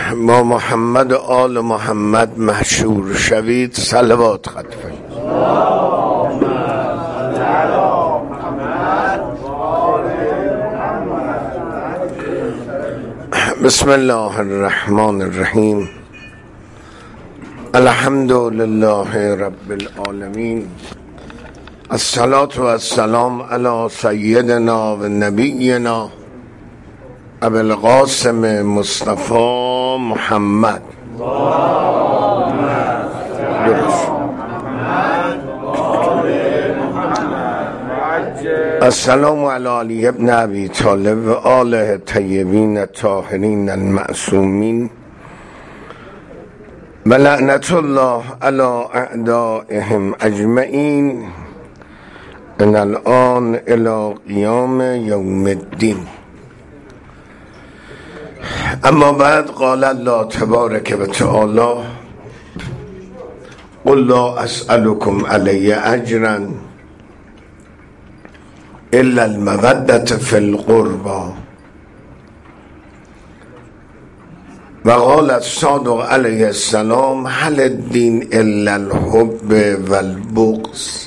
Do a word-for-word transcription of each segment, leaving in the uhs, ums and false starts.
با محمد و آل محمد مشهور شوید. صلوات خط فرمایید. بسم الله الرحمن الرحیم. الحمد لله رب العالمین. الصلاة و السلام علی سیدنا و نبینا ابی القاسم مصطفی محمد. السلام علی علی ابن ابی طالب و آله طیبین الطاهرین المعصومین و لعنت الله علی اعدائهم اجمعین من الان الی قیام یوم الدین. اما بعد قال الله تبارک و تعالی قل لا اسألكم علی اجرا الا المودة فی القربى و قال الصادق علیه السلام هل الدین الا الحب والبغض.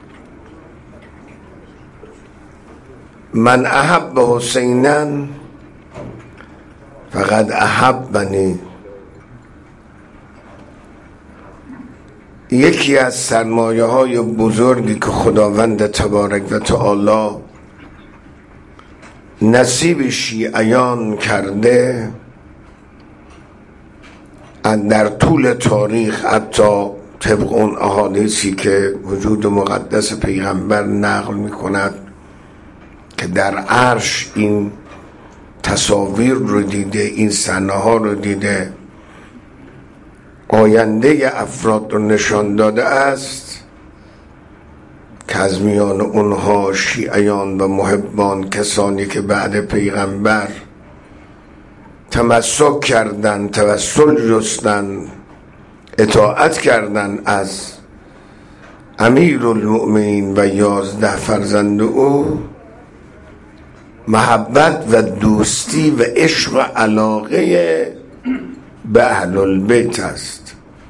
من احب حسینا فقد احبنی. یکی از سرمایه های بزرگی که خداوند تبارک و تعالی نصیب شیعیان کرده در طول تاریخ، حتی طبق اون احادیثی که وجود مقدس پیغمبر نقل می کند که در عرش این تصاویر رو دیده، این صحنه ها رو دیده، آینده افراد رو نشان داده است که از میان اونها شیعیان و محبان، کسانی که بعد پیغمبر تمسک کردن، توسل جستن، اطاعت کردن از امیر المؤمنین و یازده فرزند او، محبت و دوستی و عشق و علاقه به اهل البیت است.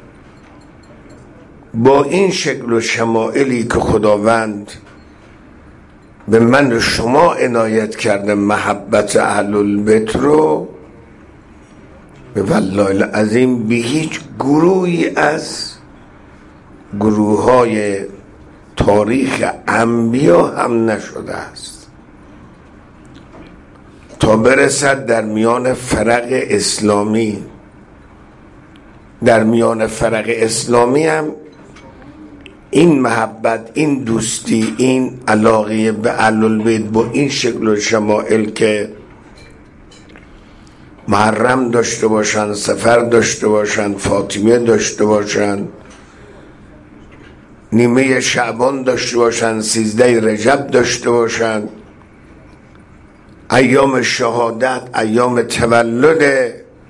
با این شکل و شمائلی که خداوند به من و شما عنایت کرده، محبت اهل البیت رو، به والله العظیم به هیچ گروهی از گروه های تاریخ انبیا هم نشده است تا برسد در میان فرق اسلامی. در میان فرق اسلامی هم این محبت، این دوستی، این علاقه به اهل البیت با این شکل و شمائل که محرم داشته باشن، سفر داشته باشن، فاطمه داشته باشن، نیمه شعبان داشته باشن، سیزده رجب داشته باشن، ایام شهادت، ایام تولد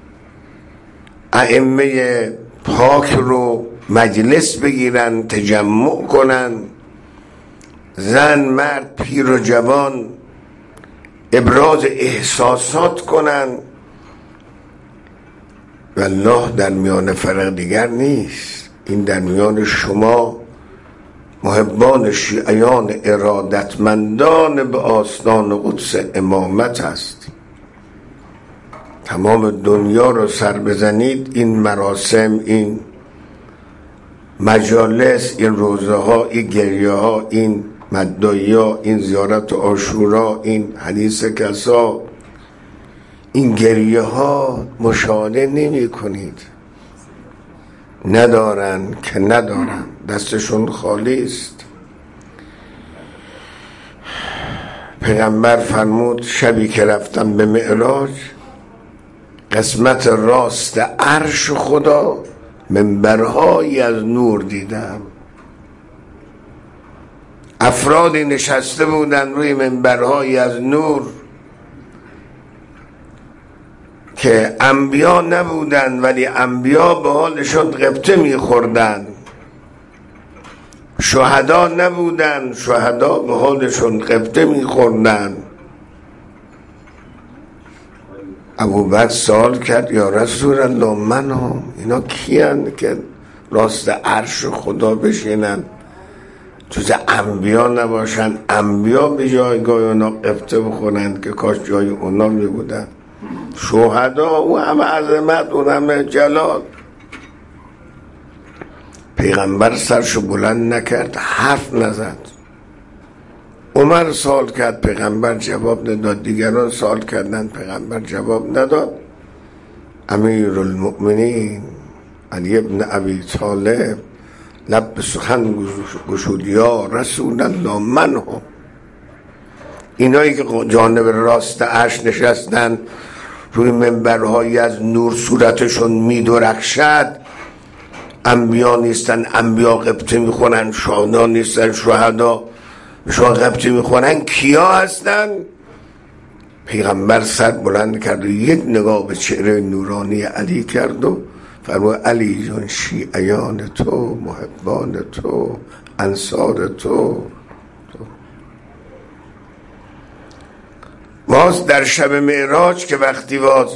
ائمه پاک رو مجلس بگیرن، تجمع کنن، زن، مرد، پیر و جوان ابراز احساسات کنن. والله در میان فرق دیگر نیست، این در میان شما محبان شیعیان ارادتمندان به آستان قدس امامت است. تمام دنیا رو سر بزنید، این مراسم، این مجالس، این روزه ها، این گریه ها، این مدعی ها، این زیارت عاشورا، این حدیث کسا، این گریه ها مشاهده نمی کنید. ندارن که ندارن، دستشون خالی است. پیغمبر فرمود شبی که رفتم به معراج، قسمت راست عرش خدا منبرهایی از نور دیدم. افرادی نشسته بودن روی منبرهایی از نور که انبیا نبودن، ولی انبیا به حالشون غبطه میخوردن. شهدا نبودن، شهدا به حالشون غبطه میخوردن. ابوبکر سوال کرد یا رسول الله من هم اینا کیان که راست عرش خدا بشینن، جز انبیا نباشن، انبیا به جایگاه اونا قبطه بخونن که کاش جای اونا می بودن، شهدا او همه عظمت او همه جلال. پیغمبر سرشو بلند نکرد، حرف نزد. عمر سوال کرد، پیغمبر جواب نداد. دیگران سوال کردن، پیغمبر جواب نداد. امیرالمؤمنین علی ابن ابی طالب لب به سخن گشود یا رسول الله من هم. اینایی که جانب راست عرش نشستن روی منبرهایی از نور صورتشون میدرخشد، انبیا نیستن، انبیا قبطه میخونن، شهدا نیستن، شهدا شما قبطه میخونن، کیا هستن؟ پیغمبر سر بلند کرد و یک نگاه به چهره نورانی علی کرد و فرمود علی جون شیعیان تو، محبان تو، انصار تو. باز در شب معراج که وقتی باز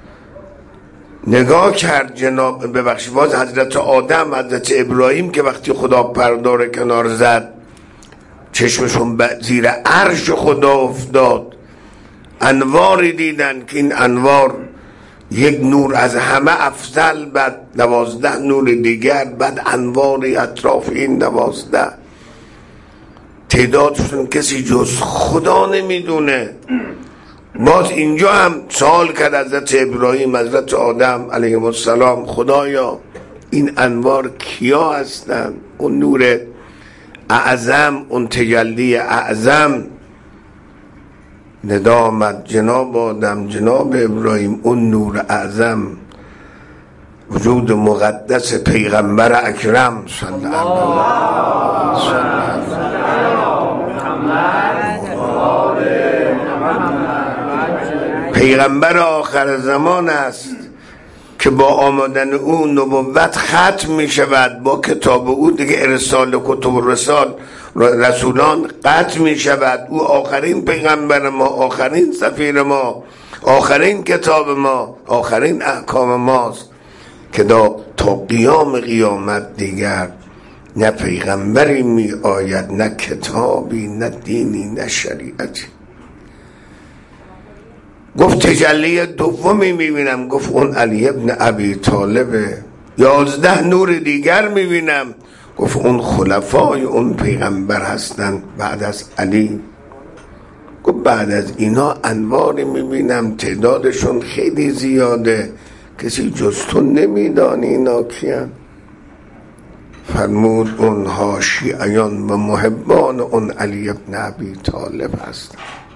نگاه کرد جناب ببخشید باز حضرت آدم، حضرت ابراهیم که وقتی خدا پردار کنار زد چشمشون زیر عرش خدا افتاد، انواری دیدن که این انوار یک نور از همه افضل، بعد دوازده نور دیگر، بعد انواری اطراف این دوازده، تعدادشون کسی جز خدا نمیدونه. باز اینجا هم سوال کرد حضرت ابراهیم حضرت آدم علیهم السلام، خدایا این انوار کیا هستن؟ اون نور اعظم، اون تجلی اعظم. ندا آمد جناب آدم، جناب ابراهیم، اون نور اعظم وجود مقدس پیغمبر اکرم صلی الله علیه وسلم. پیغمبر آخر زمان است که با آمدن او نبوت ختم می شود، با کتاب او دیگه ارسال کتب رسال رسولان قطع می شود. او آخرین پیغمبر ما، آخرین سفیر ما، آخرین کتاب ما، آخرین احکام ماست که تا قیام قیامت دیگر نه پیغمبری می آید، نه کتابی، نه دینی، نه شریعتی. گفت تجلی دومی میبینم، گفت اون علی ابن ابی طالبه. یازده نور دیگر میبینم، گفت اون خلفای اون پیغمبر هستن بعد از علی. گفت بعد از اینا انواری میبینم تعدادشون خیلی زیاده، کسی جز تو نمیدانی اینا کیان. فرمود اونها شیعیان و محبان اون علی ابن ابی طالب هستن.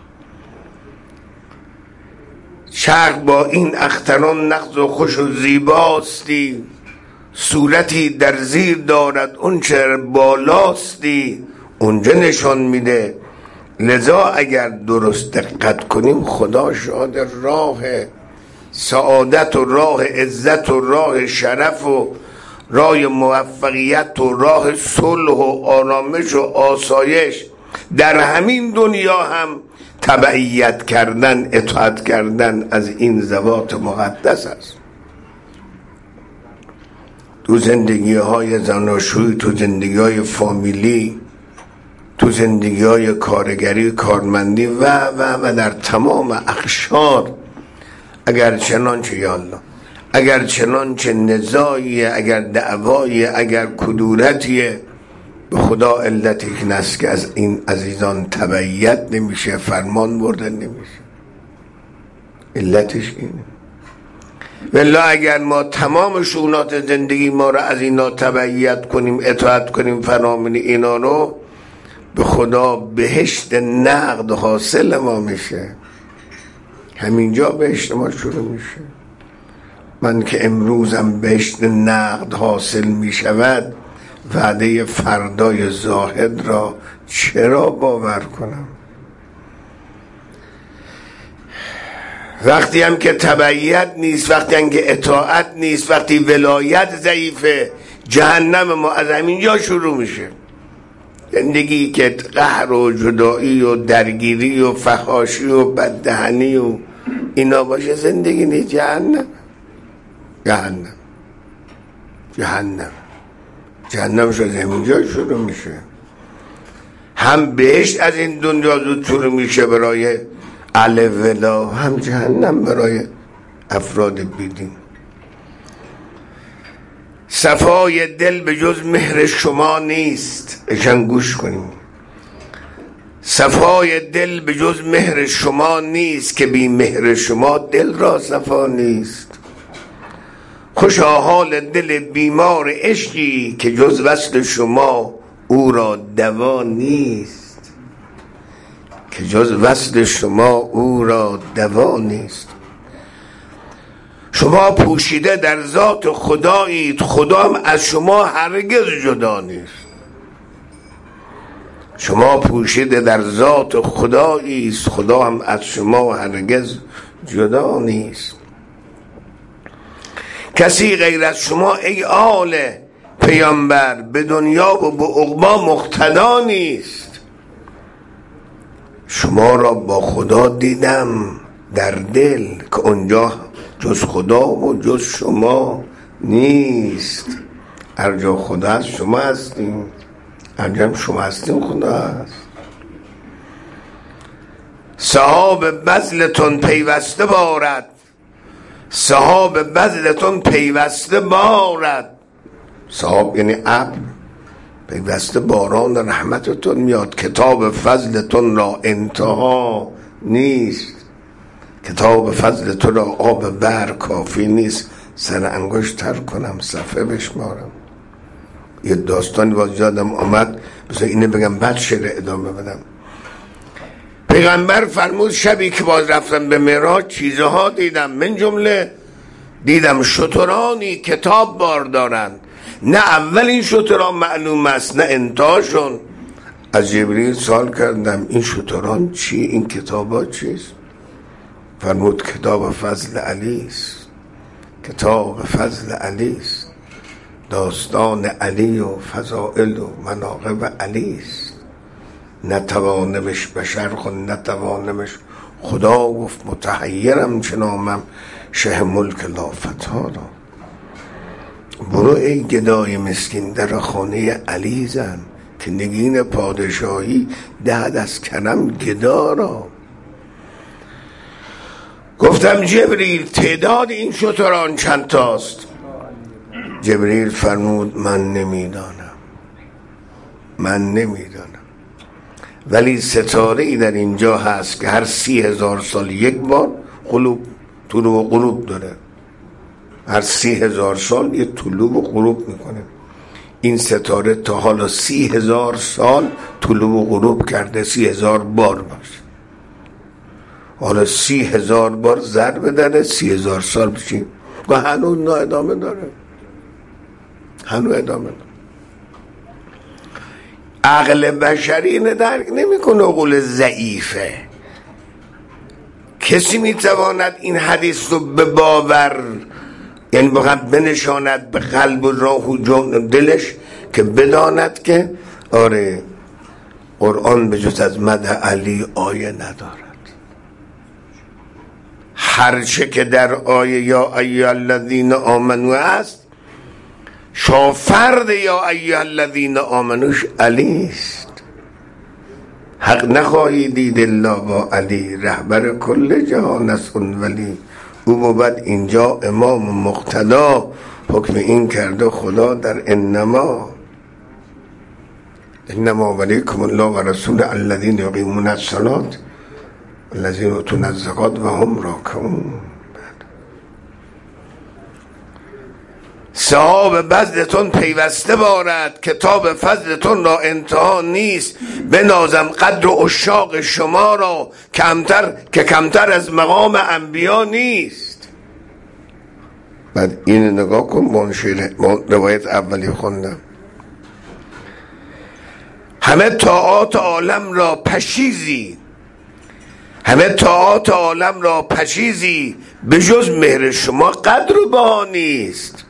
چرخ با این اختران نغز و خوش و زیباستی، صورتی در زیر دارد اون چه بالاستی، اونجا نشان میده. لذا اگر درست دقت کنیم خدا شاد راه سعادت و راه عزت و راه شرف و راه موفقیت و راه صلح و آرامش و آسایش در همین دنیا هم تبعیت کردن، اطاعت کردن از این ذوات مقدس است. تو زندگی های زناشویی، تو زندگی های فامیلی، تو زندگی های کارگری، کارمندی و و و در تمام اقشار، اگر چنانچه یا الله اگر چنانچه نزاعی، اگر دعوایی، اگر کدورتیه، به خدا علت این است که از این عزیزان تبعیت نمیشه، فرمان بردن نمیشه. علتش اینه. والله اگر ما تمام شؤونات زندگی ما را از اینا تبعیت کنیم، اطاعت کنیم، فرامین اینا رو، به خدا بهشت نقد حاصل ما میشه. همینجا بهشت ما شروع میشه. من که امروزم بهشت نقد حاصل میشود، وعده فردای زاهد را چرا باور کنم؟ وقتی هم که تبعیت نیست، وقتی هم که اطاعت نیست، وقتی ولایت ضعیفه، جهنم ما از همینجا شروع میشه. زندگی که قهر و جدایی و درگیری و فحاشی و بددهنی و اینا باشه زندگی نیست، جهنم جهنم جهنم جهنم شده همونجا شروع میشه. هم بهشت از این دنیا زود شروع میشه برای اهل ولا، هم جهنم برای افراد بیدین. صفای دل به جز مهر شما نیست. اشان گوش کنیم. صفای دل به جز مهر شما نیست، که بی مهر شما دل را صفا نیست. خوشا حال دل بیمار عشقی، که جز وصل شما او را دوا نیست. که جز وصل شما او را دوا نیست. شما پوشیده در ذات خدایید، خدا هم از شما هرگز جدا نیست. شما پوشیده در ذات خدایید، خدا هم از شما هرگز جدا نیست. کسی غیر از شما ای آل پیامبر، به دنیا و به عقبی مقتدا نیست. شما را با خدا دیدم در دل، که اونجا جز خدا و جز شما نیست. هر جا خدا هست شما هستیم، هر جا شما هستیم خدا هست. صحاب بذلتون پیوسته بارد، صحاب بذلتون پیوسته بارد. صحاب یعنی ابر، پیوسته باران رحمتتون میاد. کتاب فضلتون را انتها نیست. کتاب فضل تو را آب بر کافی نیست. سر انگشت تر کنم صفحه بشمارم. یه داستانی باز یادم آمد، بذار اینه بگم بعد شعر ادامه بدم. پیغمبر فرمود شبی که باز رفتم به معراج چیزها دیدم، من جمله دیدم شترانی کتاب بار دارند، نه اول این شتران معلوم است نه انتهاشون. از جبریل سوال کردم این شتران چی، این کتابات چیست؟ فرمود کتاب فضل علی است. کتاب فضل علی است، داستان علی و فضائل و مناقب علی است. نتوانمش بشر خون، نتوانمش خدا. گفت متحیرم چنامم شه ملک لافتارا. برو ای گدای مسکین در خانه علی زن، که نگین پادشاهی دهد از کرم گدارا. گفتم جبریل تعداد این شتران چند تاست؟ جبریل فرمود من نمیدانم، من نمیدانم، ولی ستاره ای در اینجا هست که هر سی هزار سال یک بار غروب طلوع و غروب داره. هر سی هزار سال یک طلوع و غروب میکنه. این ستاره تا حالا سی هزار سال طلوع و غروب کرده، سی هزار بار باشه. حالا سی هزار بار ضرب داره سی هزار سال بشیم و هنوز نه ادامه داره، هنوز ادامه داره. عقل بشری اینه درک نمیکنه، عقل ضعیفه. کسی میتواند این حدیث رو به باور، یعنی بخواد بنشاند به قلب و راه و جان دلش، که بداند که آره قرآن به جز از مدح علی آیه ندارد. هرچه که در آیه یا ایها الذین آمنو است، شافرد یا ایها الذین آمنوش علی است. حق نخواهی دید الا با علی، رهبر کل جهان است اون ولی. او بود اینجا امام و مقتدا، حکم این کرده خدا در انما. انما ولیکم الله و رسول الذین یقیمون الصلاة الذین یؤتون الزکاة و هم راکعون. صحاب بذلتون پیوسته بارد، کتاب فضلتون را انتها نیست. بنازم قدر و عشاق شما را، کمتر که کمتر از مقام انبیا نیست. بعد این نگاه کن، با روایت اولی خوندم. همه طاعات عالم را پشیزی، همه طاعات عالم را پشیزی، به جز مهر شما قدر و بها نیست.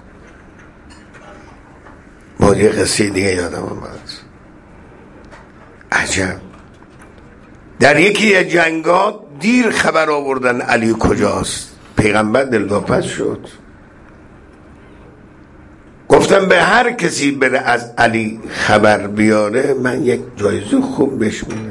با یه قصه دیگه یادم آمد، عجب. در یکی از جنگات دیر خبر آوردن علی کجاست. پیغمبر دلواپس شد، گفتم به هر کسی بره از علی خبر بیاره من یک جایزه خوب بهش میدم.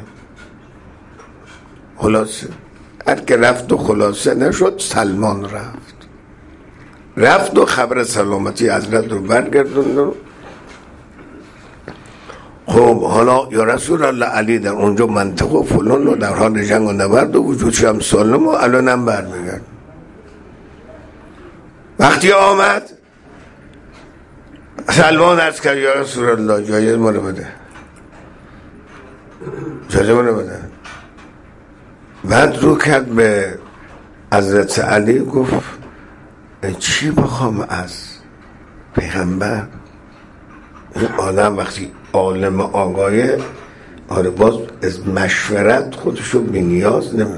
خلاصه هر که رفت و خلاصه نشد، سلمان رفت رفت و خبر سلامتی حضرت رو برگردوند و خب حالا یا رسول الله علی در اونجا منطقه و فلان و در حال جنگ و نبرد و وجودش هم سالم و الانم برمیگرد. وقتی آمد سلمان عرض کرد یا رسول الله جایز ما رو بده، جایزه ما رو بده. بعد رو کرد به حضرت علی گفت چی بخوام از پیغمبر؟ این آدم وقتی عالم آگاهه آره باز از مشورت خودشو بی نیاز نمید.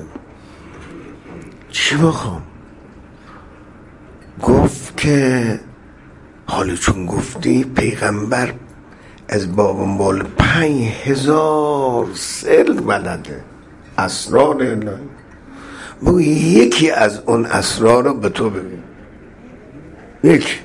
چی بخوام؟ گفت که حالا چون گفتی پیغمبر از باب بال پنج هزار سر بلده، اسرار الهی، بگو یکی از اون اسرار رو به تو ببین. یکی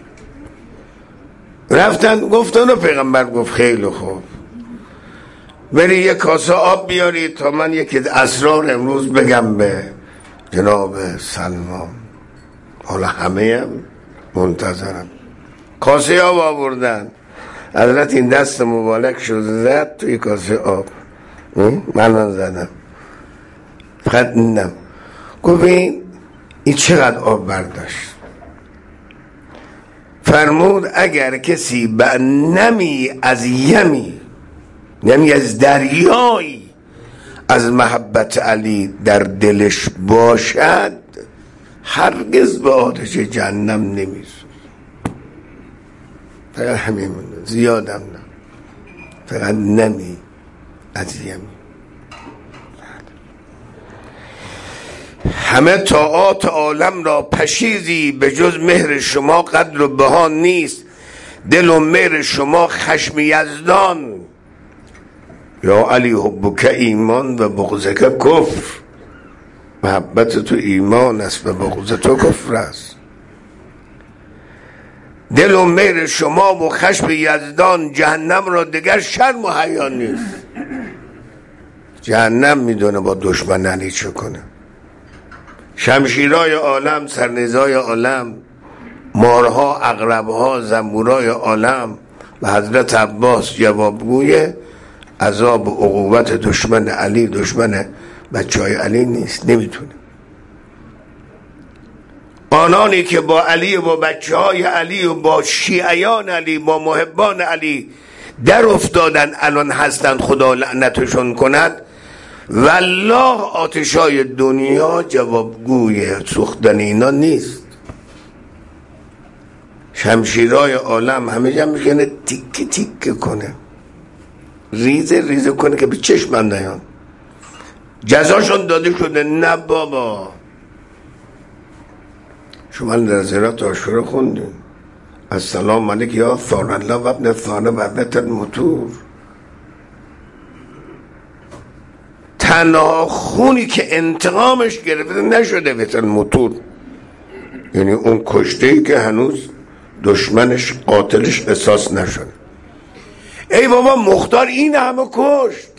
رفتن گفتن و پیغمبر گفت خیلی خوب، بری یک کاسه آب بیاری تا من یکی اسرار امروز بگم به جناب سلمان. حالا همه هم منتظرم. کاسه آب آوردن، حضرت این دست مبارک شد زد توی کاسه آب، من زدم فقط اینم. گفت این این چقدر آب برداشت؟ فرمود اگر کسی به نمی از یمی، یمی از دریایی از محبت علی در دلش باشد هرگز به آتش جهنم نمیسوزد. فقط همین مونده، زیادم نه، فقط نمی از یمی. همه طاعات عالم را پشیزی به جز مهر شما قدر و بها نیست. دل و مهر شما خشم یزدان. یا علی حبک ایمان و بغضک کفر. محبت تو ایمان است و بغض تو کفر است. دل و مهر شما و خشم یزدان. جهنم را دیگر شرم و حیا نیست. جهنم میدونه با دشمن علی چه کنه. شمشیرای عالم، سرنیزای عالم، مارها، عقربها، زنبورای عالم و حضرت عباس جوابگوی عذاب و عقوبت دشمن علی، دشمن بچه های علی نیست، نمیتونه. آنانی که با علی و با بچه های علی و با شیعیان علی، با محبان علی در افتادن الان هستن، خدا لعنتشون کند. والله آتشای دنیا جوابگوی سوختن اینا نیست. شمشیرای عالم همه جا میکنه تیکه تیکه کنه، ریزه ریزه کنه که به چشمم نیان. جزاشون داده شده. نه بابا، شما در زیارت عاشورا خوندین السلام علیک یا ثار الله و ابن ثار و ابنت المطور. تنها خونی که انتقامش گرفته نشده وطن موتور، یعنی اون کشته‌ای که هنوز دشمنش قاتلش احساس نشده. ای بابا مختار این همه کشت.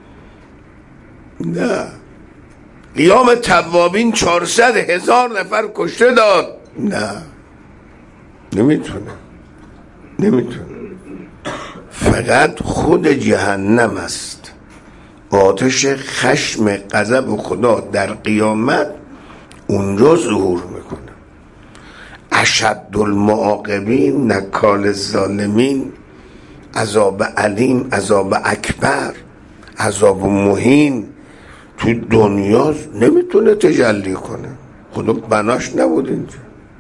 نه، قیام توابین چهارصد هزار نفر کشته داد. نه، نمیتونه نمیتونه فقط خود جهنم است. آتش خشم غضب خدا در قیامت اونجا ظهور میکنه. اشد المعاقبین نکال الظالمین، عذاب علیم، عذاب اکبر، عذاب مهین تو دنیا نمیتونه تجلی کنه. خدا بناش نبود اینجا.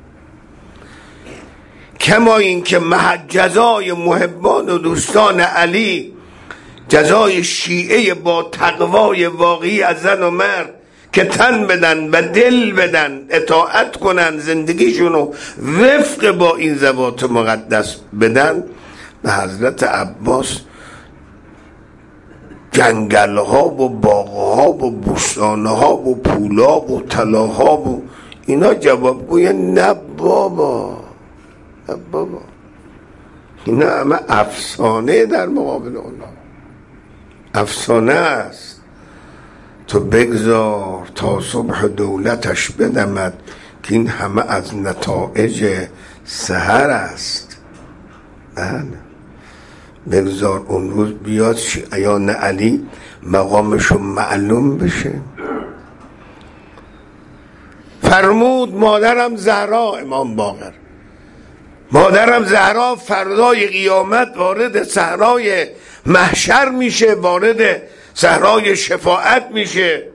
کما این که جزای محبان و دوستان علی، جزای شیعه با تقوای واقعی از زن و مرد که تن بدن و دل بدن، اطاعت کنن، زندگیشونو وفق با این ذوات مقدس بدن، به حضرت عباس جنگل ها و باغ ها و بوستان ها و پولا و طلاها و اینا جواب گوین نه بابا، نه بابا، اینا همه افسانه در مقابل اونا، افسانه است. تو بگذار تا صبح دولتش بدمد که این همه از نتایج سحر است. نه بگذار اون روز بیاد شیعیان علی مقامشون معلوم بشه. فرمود مادرم زهرا، امام باقر، مادرم زهرا فردای قیامت وارد صحرای محشر میشه، وارد صحرای شفاعت میشه.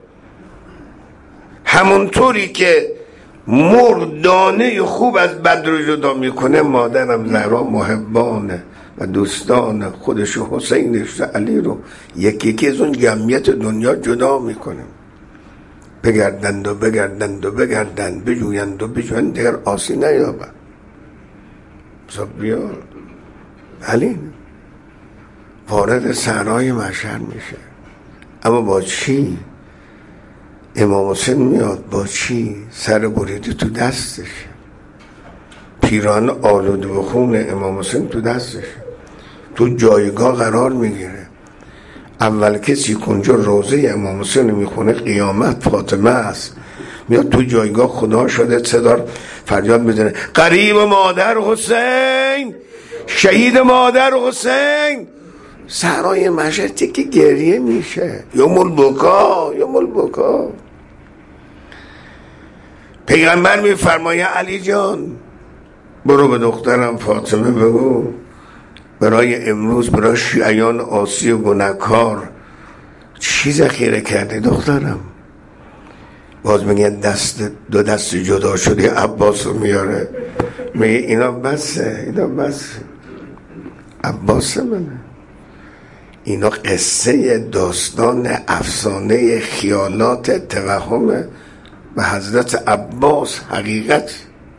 همونطوری که مردانه خوب از بد رو جدا میکنه، مادرم زهرا محبانه و دوستان خودش و حسینش و علی رو یکی یکی از اون جمعیت دنیا جدا میکنه. بگردند و بگردند و بگردند، بجویند و بجویند، دیگر آسی نیابند. بسا بیار علی وارد صحرای محشر میشه. اما با چی؟ امام حسین میاد با چی؟ سر بریده تو دستش، پیران آلوده و خون امام حسین تو دستش، تو جایگاه قرار میگیره. اول کسی که اونجا روزه امام حسین میخونه قیامت فاطمه است، میاد تو جایگاه خدا شده، صدا فریاد میزنه قریب مادر حسین، شهید مادر حسین. صحرای محشر که گریه میشه، یوم البکا، یوم البکا. پیغمبر میفرمایه علی جان برو به دخترم فاطمه بگو برای امروز برای شیعیان عاصی و گناهکار چی ذخیره کرده دخترم؟ باز میگه دست دو دست جدا شده، عباس رو میاره، میگه اینا بسه، اینا بسه، عباس منه. اینا قصه داستان افسانه خیالات توهمه به حضرت عباس حقیقت.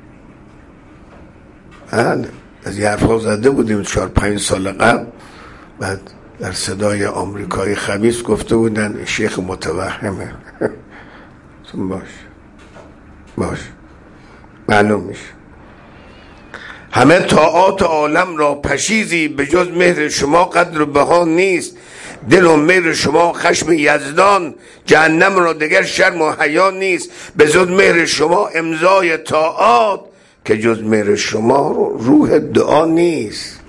بله از یه حرفا زده بودیم چهار پنج سال قبل، بعد در صدای آمریکایی خبیث گفته بودن شیخ متوهمه. باش باش معلوم میشه. همه طاعات عالم را پشیزی، به جز مهر شما قدر و بها نیست. دل و مهر شما خشم یزدان، جهنم را دگر شرم و حیا نیست. به جز مهر شما امضای طاعات، که جز مهر شما روح دعا نیست.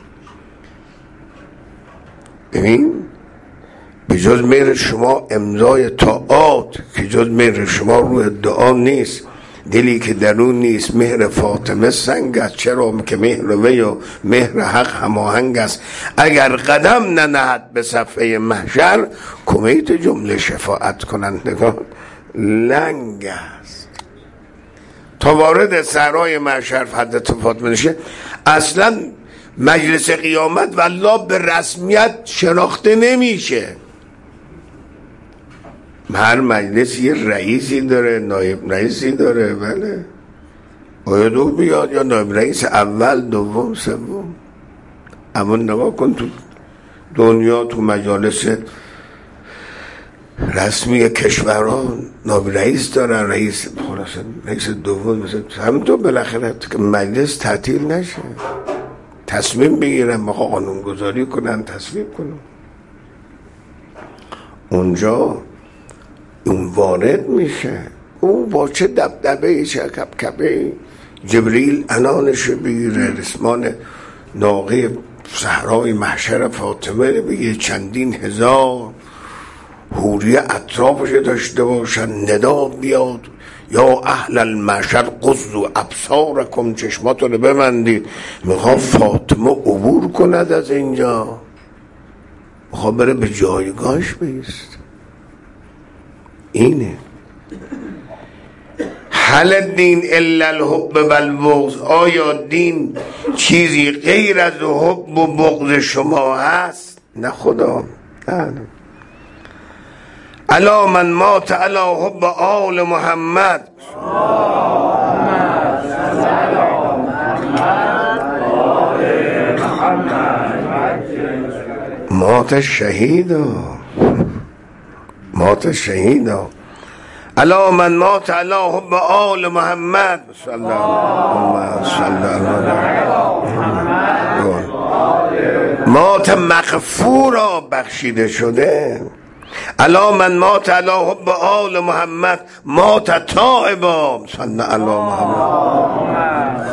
ببین به جز مهر شما امضای طاعات، که جز مهر شما روح دعا نیست. دلی که درون نیست مهر فاطمه سنگ است، چرا که مهر وی و مهر حق هماهنگ است. اگر قدم ننهد به صفحه محشر، کمیت جمله شفاعت کنندگان لنگ است. تا وارد صحرای محشر حضرت فاطمه نشه، اصلا مجلس قیامت والله به رسمیت شناخته نمیشه. هر مجلس یه رئیسی داره، نایب رئیسی داره. بله باید او بیاد یا نایب رئیس اول، دوم، سوم. اما نگاه کن تو دنیا تو مجالس رسمی کشوران نایب رئیس دارن، رئیس خلاصه رئیس دوم، مثلا همینطور بالاخره که مجلس تعطیل نشه، تصمیم بگیرن، مخواه قانونگذاری کنن، تصویب کنن. اونجا اون وارد میشه، اون با چه دبدبه، چه کبکبه، جبریل انانش بگیره، رسمان ناقه صحرای محشر فاطمه بگیره، چندین هزار حوری اطرافش داشته باشن، ندا بیاد یا اهل المحشر قضوا ابصارکم، چشماتو رو ببندید. میخواد فاطمه عبور کند از اینجا، میخواد بره به جایگاهش بیست. اینه هل الدین الا الحب والبغض، آیا دین چیزی غیر از حب و بغض شما هست؟ نه خدا، نه. الا من مات علی حب آل محمد، مات شهیدا. مات شهیدا. الا من مات علی حب آل محمد صلی الله مات مغفورا بخشیده شده. الا من مات علی حب آل محمد مات تائبا صلی الله محمد.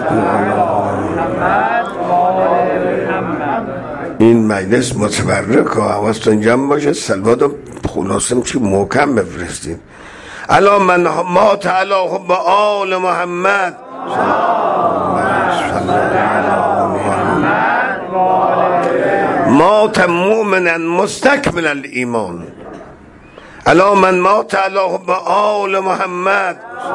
این مجلس متبرک ها، حواستون جمع باشه، سلوات و خلاصم چی محکم بفرستید. الا من مات علی حب آل محمد مات مؤمنا مستکمل الایمان. الا من مات علی حب آل محمد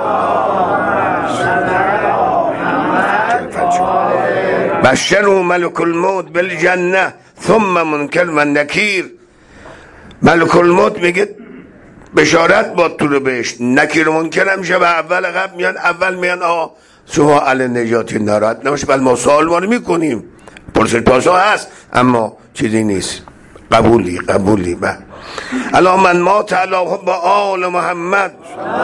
بشره ملک الموت بالجنه ثم منکر و نکیر. ملک الموت میگه بشارت با تو رو بهش، نکیر منکر هم شب اول قبل میان، اول میان آه سوها علی نجاتی ناراحت نباشه، بل ما سوال ما میکنیم، پرسش پاسخ هست اما چیزی نیست، قبولی قبولی. با الا من مات علی حب آل محمد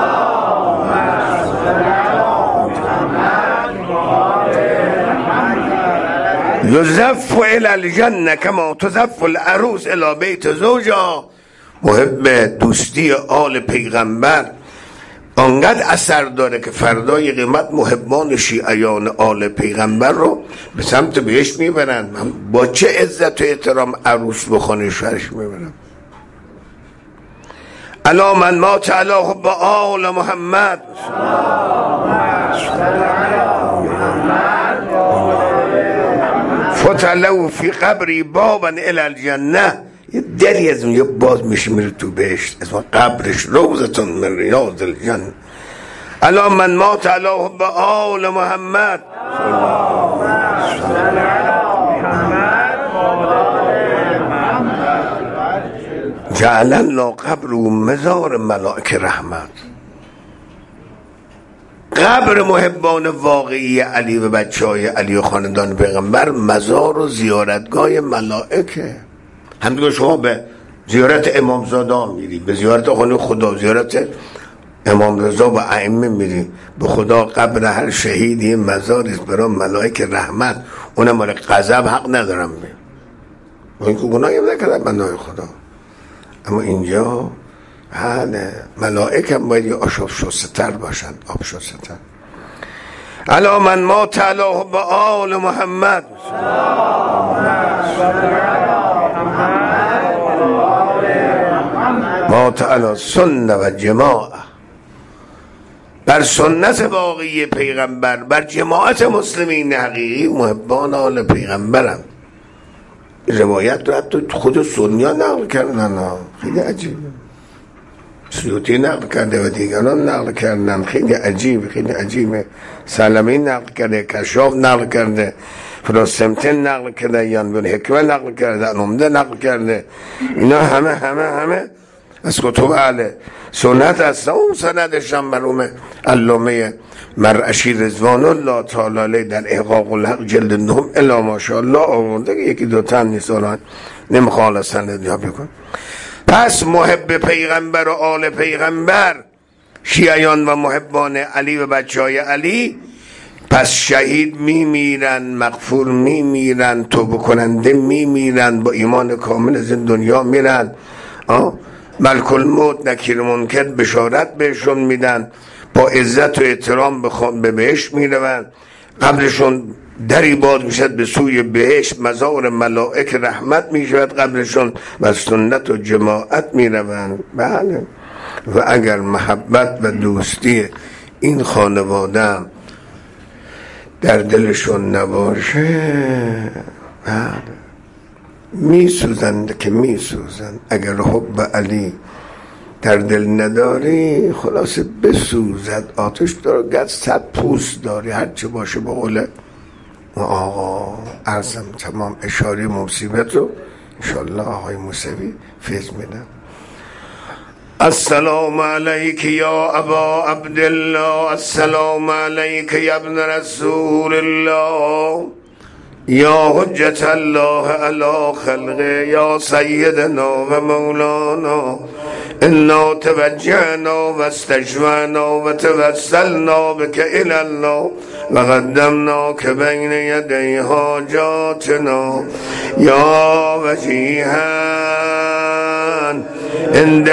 یزف الی الجنه کما تزف العروس الی بیت زوجها. محب دوستی آل پیغمبر آنقدر اثر داره که فردای قیامت محبان شیعیان آل پیغمبر رو به سمت بهشت میبرن. با چه عزت و احترام عروس به خانه شوهرش میبرن. الا من مات علی حب آل محمد فتح له فی قبری بابا الی الجنه. یه دری از اونجا باز میشه میره تو بهشت، اسم قبرش روضتون من ریاض الجنه. الا من مات علی حب آل محمد جعل الله قبر مزار ملائک رحمت. قبر محبان واقعی علی و بچه های علی و خاندان پیغمبر مزار و زیارتگاه ملائکه. همینطور شما به زیارت امامزاده میری، به زیارت خانه خدا، زیارت امام رضا و ائمه میری، به خدا قبر هر شهیدی مزاری است برای ملائک رحمت. اونم مال غضب حق ندارم می اون که گناهی نکردن بندهای خدا، اما اینجا حاله ملائک هم باید یه آشوب شستر باشن، آب شستر. الا من مات علی حب آل محمد مات علی سنت و جماعه. بر سنت واقعی پیغمبر، بر جماعت مسلمین حقیقی محبان آل پیغمبرم. روایت رو حتی خود سنیا نقل کردن، خیلی عجیبه. سیوطی نقل کرده و دیگران نقل کردن، خیلی عجیب خیلی عجیبه. سلمی نقل کرده، کشاف نقل کرده، فراسمتن نقل کرده، یانبون حکمه نقل کرده، نمده نقل کرده. اینا همه همه همه از کتب اهل سنت هست. اون سندش هم مرحوم علامه مرعشی رضوان الله تعالی علیه در احقاق الحق جلد نهم الا ماشاءالله آورده، یکی دو تن نیست، الان نمیخواد سند یا بکن. پس محب پیغمبر و آل پیغمبر، شیعیان و محبان علی و بچه های علی، پس شهید میمیرن، مغفور میمیرن، توبه کننده میمیرن، با ایمان کامل از این دنیا میرن. ملک الموت نکیر منکر بشارت بهشون میدن، با عزت و احترام به بهشت میرون. قبلشون دری باز میشد به سوی بهشت، مزار ملائک رحمت میشود قبلشون، و سنت و جماعت میروند. بله. و اگر محبت و دوستی این خانواده در دلشون نباشه، بله میسوزند که میسوزند. اگر حب علی در دل نداری خلاصه بسوزد، آتش داره گد صد پوست داری، هرچه باشه. با قول آقا عرضم تمام اشاره مصیبت رو انشالله آقای موسوی فیض میدن. السلام علیک یا ابا عبدالله، السلام علیک یا ابن رسول الله، یا حجت الله علی خلقه یا سیدنا و مولانا انا توجهنا و استشفعنا و توسلنا بک الی الله و قدمناک بین یدی حاجاتنا یا وجیها عند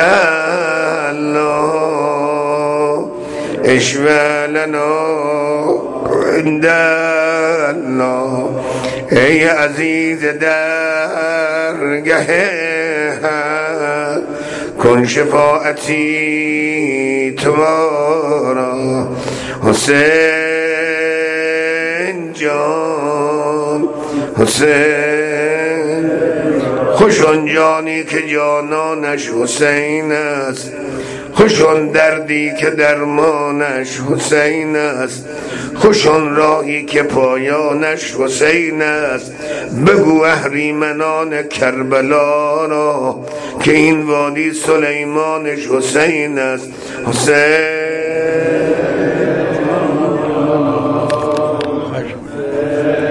الله اشفع لنا عند الله. ای عزیز درگه کن شفاعتی تمارا حسین جان حسین. خوش آن جانی که جانانش حسین است، خوش آن دردی که درمانش حسین است، خوش آن راهی که پایانش حسین است. بگو اهریمنان کربلا را که این وادی سلیمانش حسین است. حسین